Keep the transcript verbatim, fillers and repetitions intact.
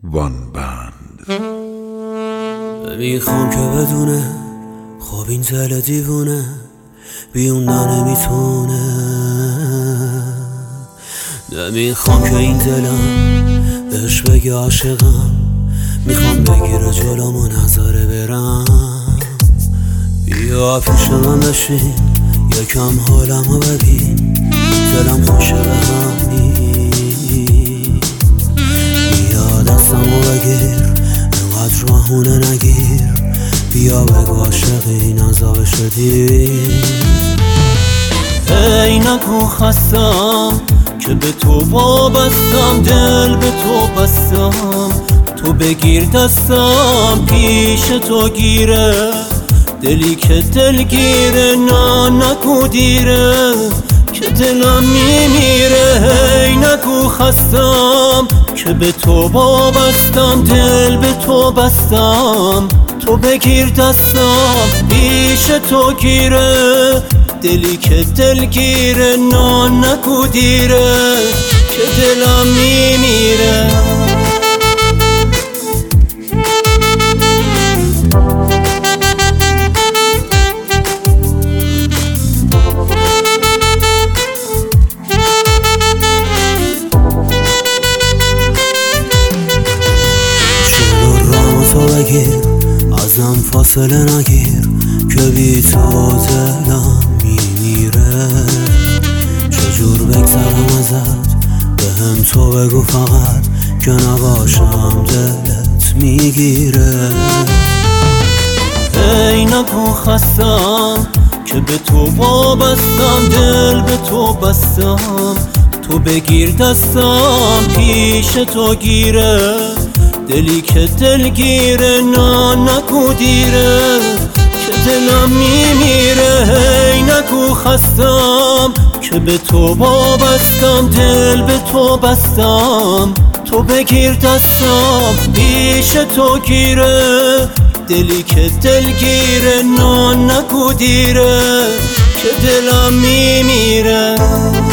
وان بند. میخوام که بدونه خب این دل دیوونه بیوندن نمیتونه. نمیخوام که این دلم بهش بگه عاشقم، میخوام بگیره جلومو نظاره برم. بیا پیش من بشین یکم حالمو ببین، دلم خوشه به همی. بیا دستمو بگیر انقدر مهونه نگیر، بیا بگو عاشقی نزا شدی. ای نگو خستم که به تو وابستم، دل به تو بستم، تو بگیر دستم پیش تو گیره، دلی که دلگیره نه نگو دیره که دلم میمیره. ای نگو خستم که به تو وابستم، دل به تو بستم، تو بگیر دستم پیش تو گیره، دلی که دلگیره نه نگو دیره که دلم میمیره. ازم فاصله نگیر که بی تو دلم میمیره. چجور بگذرم ازت به هم تو بگو فقط که نباشم دلت میگیره. ای نگو خستم که به تو وابستم، دل به تو بستم، تو بگیر دستم پیش تو گیره، دلی که دلگیره نه نگو دیره که دلم میمیره. ای نگو خستم که به تو وابستم، دل به تو بستم، تو بگیر دستم پیش تو گیره، دلی که دلگیره نه نگو دیره که دلم میمیره.